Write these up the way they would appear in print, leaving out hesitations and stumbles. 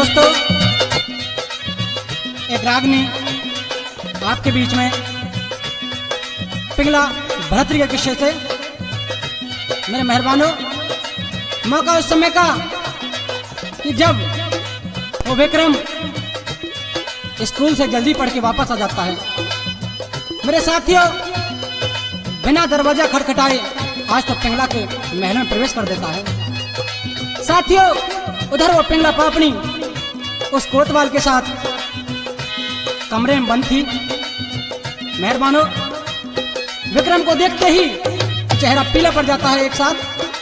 दोस्तों, एक रागनी आपके बीच में पिंगला भरतरी के किस्से से। मेरे मेहरबानों, मौका उस समय का कि जब वो विक्रम स्कूल से जल्दी पढ़ के वापस आ जाता है। मेरे साथियों, बिना दरवाजा खटखटाए आज तो पिंगला के महल में प्रवेश कर देता है। साथियों, उधर वो पिंगला पापनी उस कोतवाल के साथ कमरे में बंद थी। मेहरबानों, विक्रम को देखते ही चेहरा पीला पड़ जाता है एक साथ,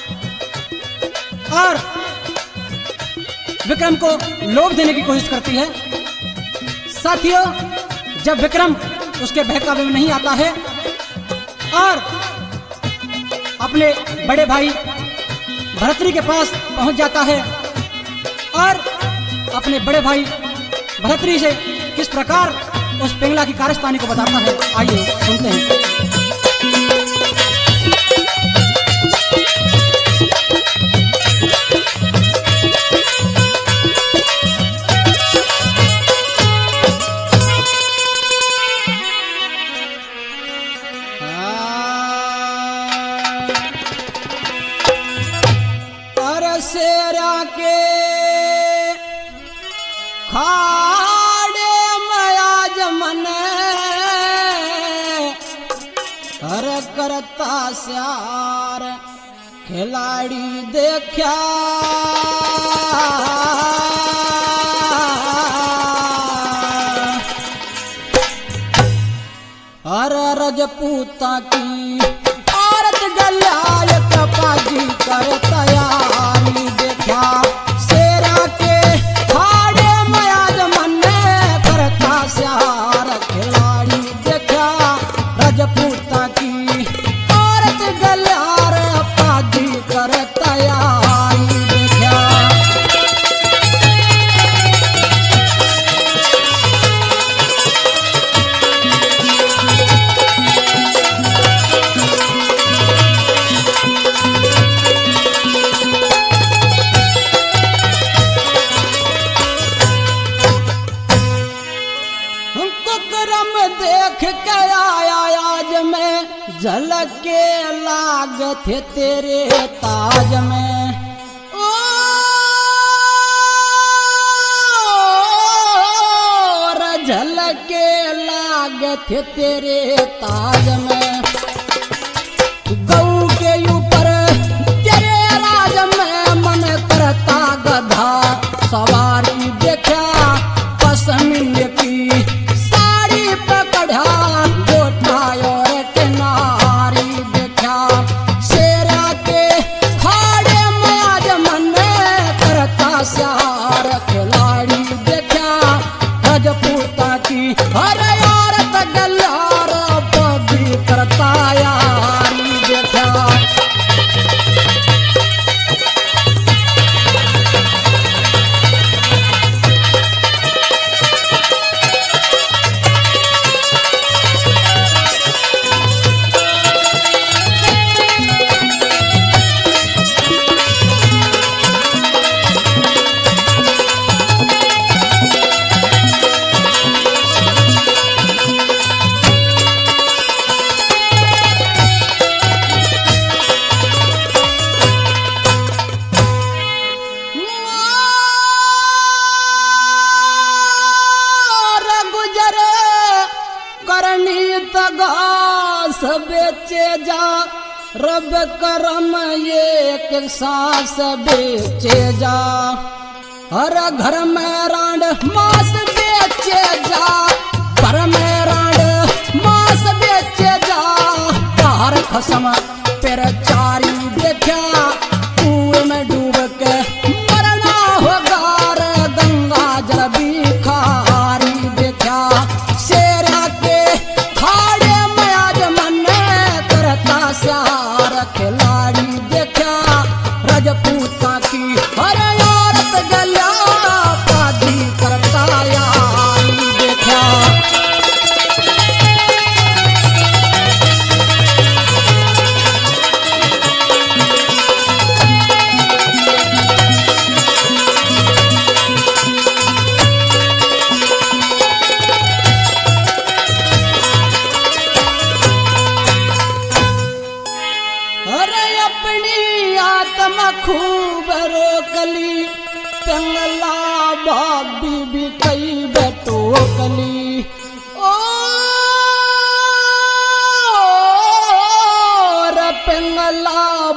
और विक्रम को लोभ देने की कोशिश करती है। साथियों, जब विक्रम उसके बहकावे में नहीं आता है और अपने बड़े भाई भरतरी के पास पहुंच जाता है और अपने बड़े भाई भरतरी से किस प्रकार उस पिंगला की कारस्तानी को बताता है, आइए सुनते हैं। शेरा के खाड़े मयाज मन हर करता स्यार खिलाड़ी देखा हर रजपूता की औरत गलियाय कपाजी कर तैयारी देखा। शेरा के खाड़े मयाज मन करता स्यार खिलाड़ी देखा। रजपूता की औरत गलियार पाजी कर तैयारी देखा। देख के आया आज में झलक के लाग थे तेरे ताज में। ओ झलक के लाग थे तेरे ताज में। गऊ के ऊपर तेरे राज में मन करता गधा सवारी देखा। पसमिन की पकड़ा गोटा और किनारी देखा। शेरा के खाड़े मयाज मन करता स्यार खिलाड़ी देखा। रजपूता की हर औरत गलियार बदी करता यारी देखा। घास बेचे जा रब करम एक सांस बेचे जा। हर घर में रांड मांस बेचे जा। घर में रांड मांस बेचे जा। बाहर खसम पर चारी देखा। कुएं में डूब के मरना होगा रे गंगा जल भिखारी देखा। शेरा के खाड़े मयाज मन करता स्यार खिलाड़ी देखा। रजपूता की हर औरत गलियार पादी करता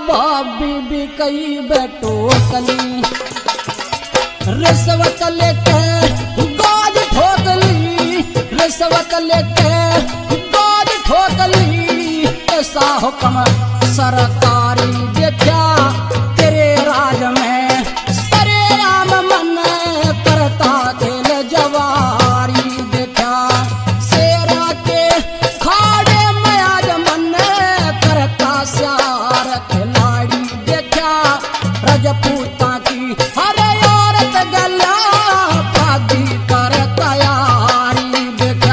भाभी भी कई बैठो कली रिश्वत लेके गाज ठोकली रिश्वत लेके गाज ठोकली ऐसा हुक्म सरकारी देखा तेरे राज में सरे राम मन करता खेल जवारी देखा शेरा के खाड़े में आज मन करता स्यार खिलाड़ी देखा रजपूता की हरे औरत गला शादी कर तैयारी देखा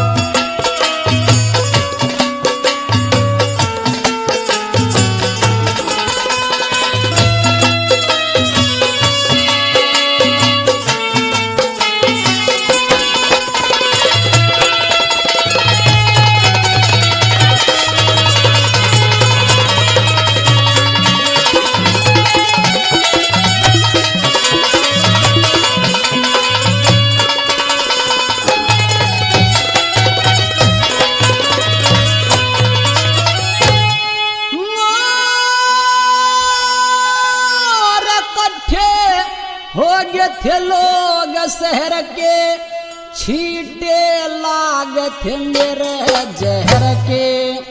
हो गए थे लोग शहर के छीटे लाग थे मेरे जहर के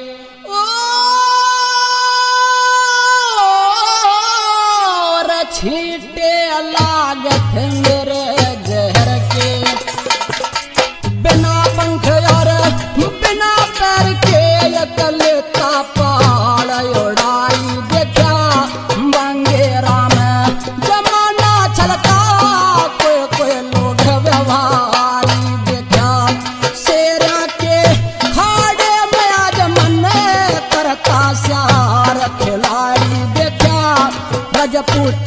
और छीटे लाग थे मेरे जहर के बिना पंख और बिना पैर के लेता पहाड़ उड़ाई देखा बंगेरा में जमाना चलता कोई कोई लोग व्यवहारी देखा शेरा के खाड़े में आज मन करता स्यार खिलाड़ी देखा रजपूत